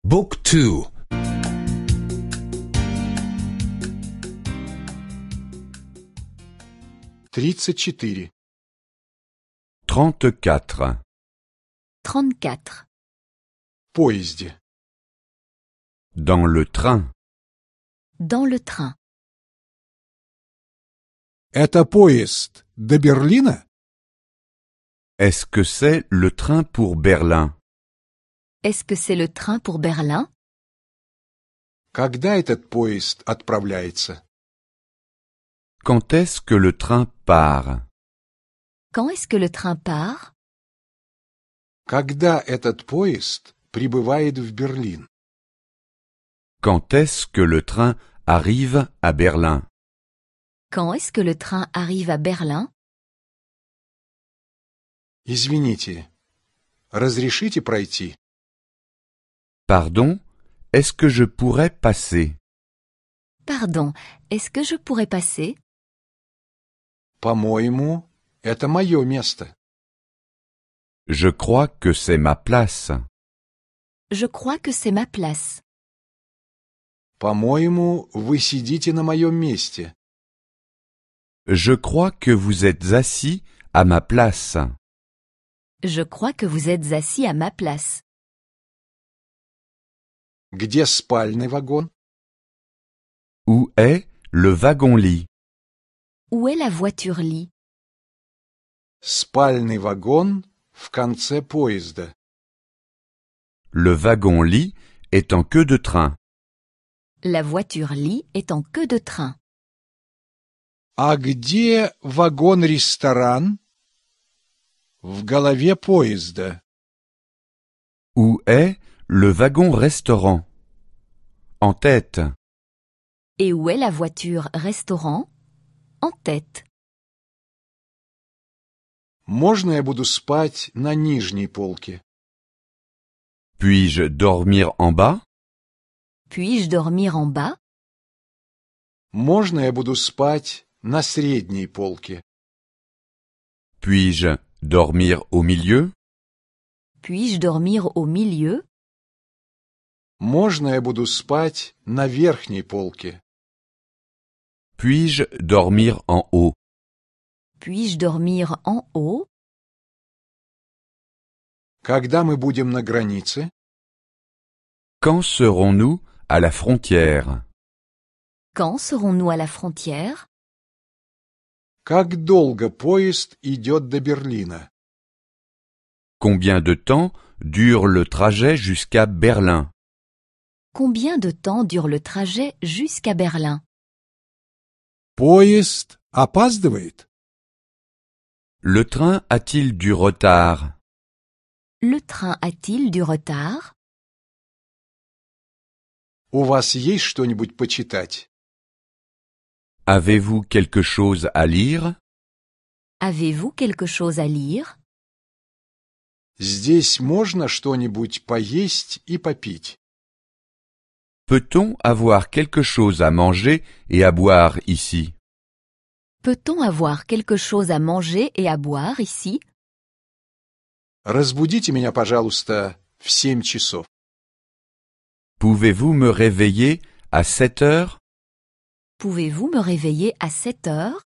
Book 2. 34. 34. 34. В поезде. Dans le train. Dans le train. Это поезд до Берлина? Est-ce que c'est le train pour Berlin? Est-ce que c'est le train pour Berlin? Когда этот поезд отправляется? Quand est-ce que le train part? Quand est-ce que le train part? Когда этот поезд прибывает в Берлин? Quand est-ce que le train arrive à Berlin? Quand est-ce que le train arrive à Berlin? Извините, разрешите пройти? Pardon, est-ce que je pourrais passer? Pardon, est-ce que je pourrais passer? По-моему, это мое место. Je crois que c'est ma place. Je crois que c'est ma place. По-моему, вы сидите на моем месте. Je crois que vous êtes assis à ma place. Je crois que vous êtes assis à ma place. Где спальный вагон? Où est le wagon-lit? Où est la voiture-lit? Спальный вагон в конце поезда. Le wagon-lit est en queue de train. La voiture-lit est en queue de train. А где вагон-ресторан? В голове поезда. Où est le wagon-restaurant? En tête. Et où est la voiture-restaurant? En tête. Можно я буду спать на нижней полке? Puis-je dormir en bas? Puis-je dormir en bas? Можно я буду спать на средней полке? Puis-je dormir au milieu? Puis-je dormir au milieu? Можно я буду спать на верхней полке? Puis-je dormir en haut? Puis-je dormir en haut? Когда мы будем на границе? Quand serons-nous à la frontière? Quand serons-nous à la frontière? Как долго поезд идет до Берлина? Combien de temps dure le trajet jusqu'à Berlin? Combien de temps dure le trajet jusqu'à Berlin? Поезд опаздывает? Le train a-t-il du retard? Le train a-t-il du retard? У вас есть что-нибудь почитать? Avez-vous quelque chose à lire? Avez-vous quelque chose à lire? Здесь можно что-нибудь поесть и попить? Peut-on avoir quelque chose à manger et à boire ici? Peut-on avoir quelque chose à manger et à boire ici? Разбудите меня, пожалуйста, в 7 часов. Pouvez-vous me réveiller à 7 heures? Pouvez-vous me réveiller à 7 heures?